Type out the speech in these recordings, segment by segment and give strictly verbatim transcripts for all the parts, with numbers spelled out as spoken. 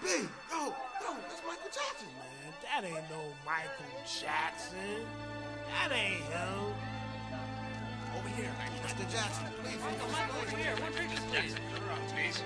Hey, yo, yo, that's Michael Jackson. Man, that ain't no Michael Jackson. That ain't him. Over here, Mister Jackson. Please, Michael, Michael, over here. One drink, Mister Jackson. Please.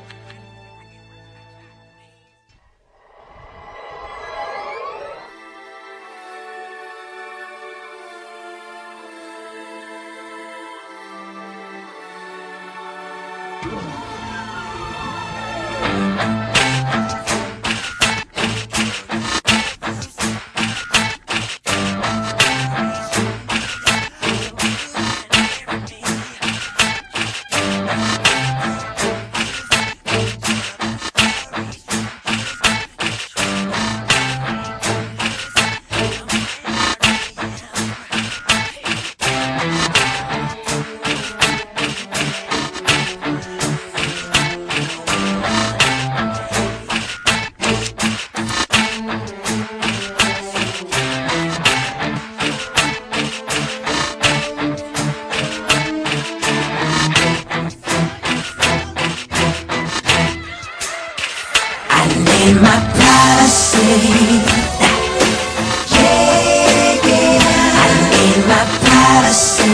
In my privacy, yeah, yeah. I need my privacy,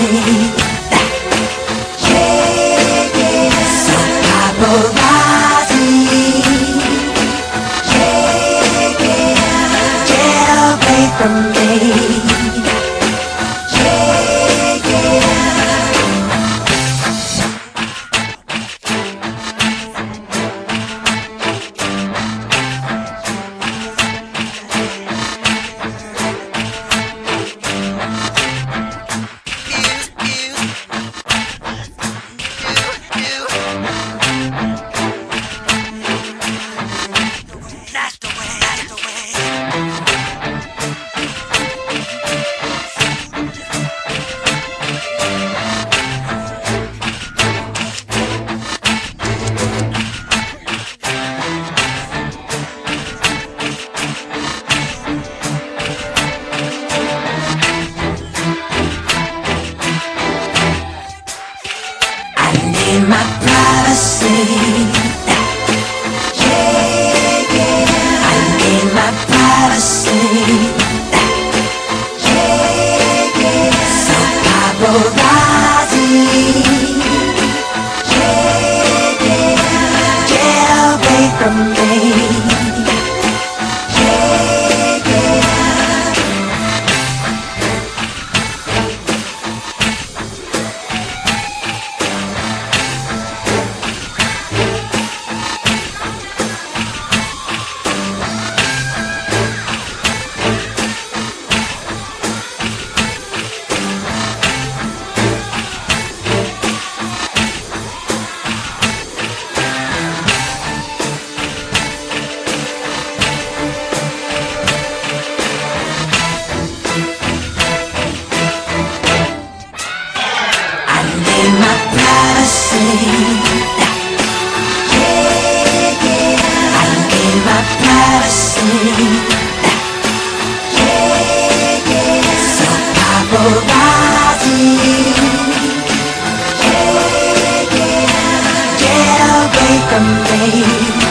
yeah, yeah. So paparazzi, yeah, yeah. Get away from me, yeah, yeah. In my privacy, yeah, yeah. I need my privacy, yeah, yeah. So paparazzi, yeah, yeah. Get away from me, yeah, yeah. In my privacy, yeah, yeah. I need my privacy, yeah, yeah. So paparazzi, yeah, yeah. Get away from me,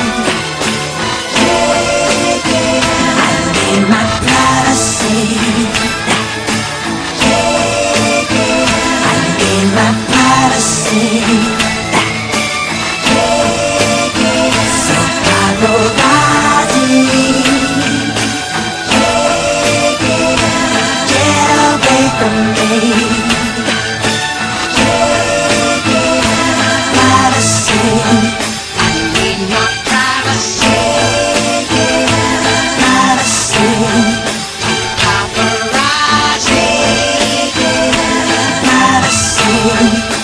yeah, yeah. I need my privacy, yeah, yeah. I need my privacy, yeah, yeah. So paparazzi, yeah, yeah. Get away from me, yeah, yeah. Privacy, I need my privacy, yeah, yeah. Privacy, paparazzi, yeah, privacy.